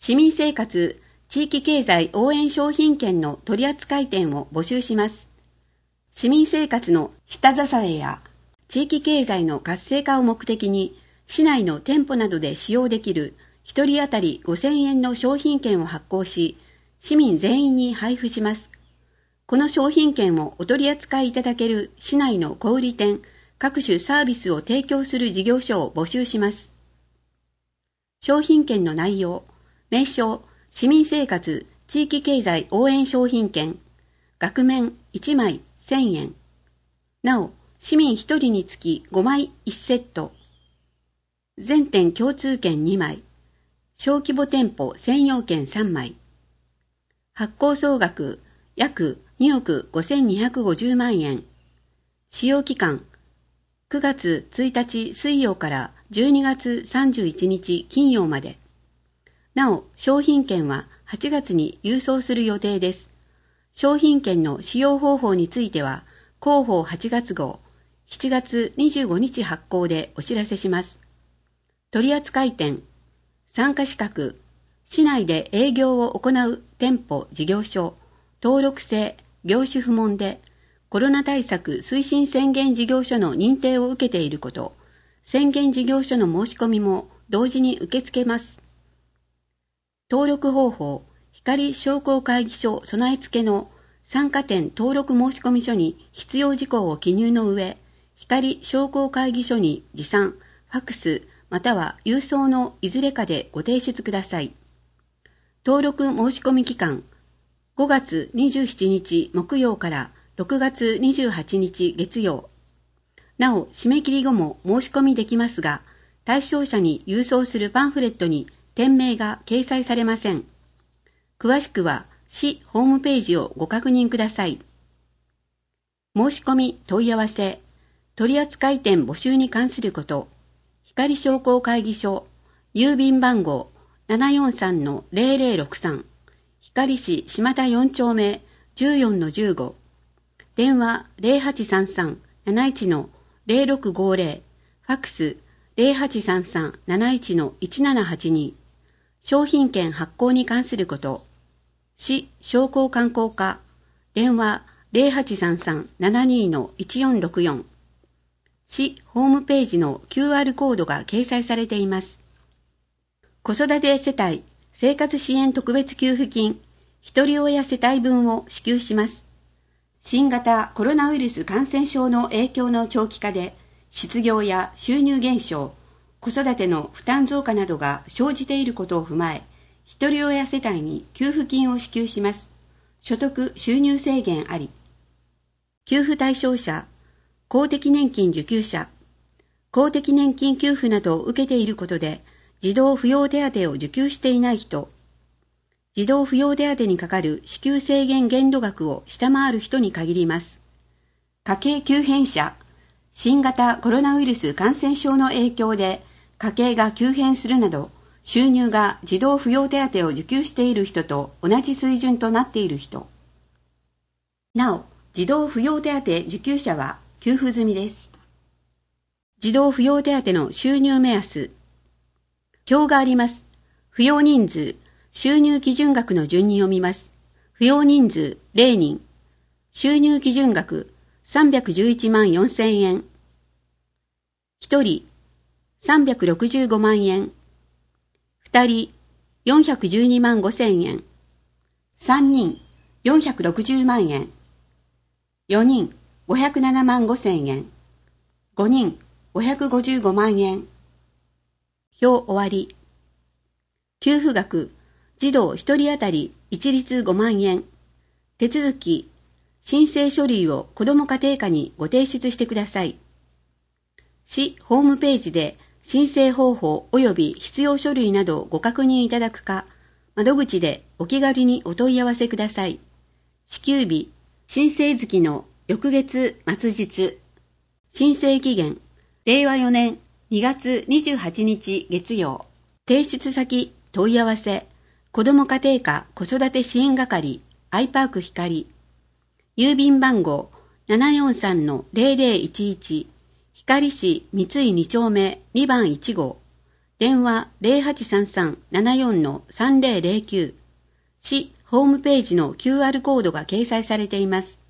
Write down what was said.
市民生活地域経済応援商品券の取扱店を募集します。市民生活の下支えや地域経済の活性化を目的に、市内の店舗などで使用できる1人当たり5000円の商品券を発行し、市民全員に配布します。この商品券をお取り扱いいただける市内の小売店、各種サービスを提供する事業所を募集します。商品券の内容、名称、市民生活地域経済応援商品券、額面1枚1000円。なお、市民1人につき5枚1セット。全店共通券2枚。小規模店舗専用券3枚。発行総額約2億5250万円。使用期間9月1日水曜から12月31日金曜まで。なお、商品券は8月に郵送する予定です。商品券の使用方法については、広報8月号、7月25日発行でお知らせします。取扱店、参加資格、市内で営業を行う店舗事業所、登録制、業種不問で、コロナ対策推進宣言事業所の認定を受けていること、宣言事業所の申し込みも同時に受け付けます。登録方法、光商工会議所備え付けの参加店登録申込書に必要事項を記入の上、光商工会議所に持参、ファクスまたは郵送のいずれかでご提出ください。登録申込期間、5月27日木曜から6月28日月曜。なお、締め切り後も申し込みできますが、対象者に郵送するパンフレットに店名が掲載されません。詳しくは市ホームページをご確認ください。申し込み問い合わせ、取扱店募集に関すること、光商工会議所、郵便番号 743-0063、光市島田4丁目 14-15、電話 0833-71-0650、ファクス 0833-71-1782、商品券発行に関すること、市商工観光課、電話 0833-72-1464、市ホームページの QR コードが掲載されています。子育て世帯生活支援特別給付金、ひとり親世帯分を支給します。新型コロナウイルス感染症の影響の長期化で、失業や収入減少、子育ての負担増加などが生じていることを踏まえ、ひとり親世帯に給付金を支給します。所得収入制限あり。給付対象者、公的年金受給者、公的年金給付などを受けていることで、児童扶養手当を受給していない人、児童扶養手当にかかる支給制限限度額を下回る人に限ります。家計急変者、新型コロナウイルス感染症の影響で家計が急変するなど、収入が児童扶養手当を受給している人と同じ水準となっている人。なお、児童扶養手当受給者は給付済みです。児童扶養手当の収入目安。表があります。扶養人数、収入基準額の順に読みます。扶養人数0人。収入基準額311万4000円。1人365万円。2人412万5000円。3人460万円。4人507万5000円。5人555万円。表終わり。給付額、児童1人当たり一律5万円。手続き、申請書類を子ども家庭課にご提出してください。市ホームページで申請方法及び必要書類などをご確認いただくか、窓口でお気軽にお問い合わせください。支給日、申請月の翌月末日。申請期限、令和4年2月28日月曜。提出先、問い合わせ、子ども家庭課子育て支援係、アイパーク光。郵便番号 743-0011、光市三井2丁目2番1号。 電話0833-74-3009、市ホームページの QR コードが掲載されています。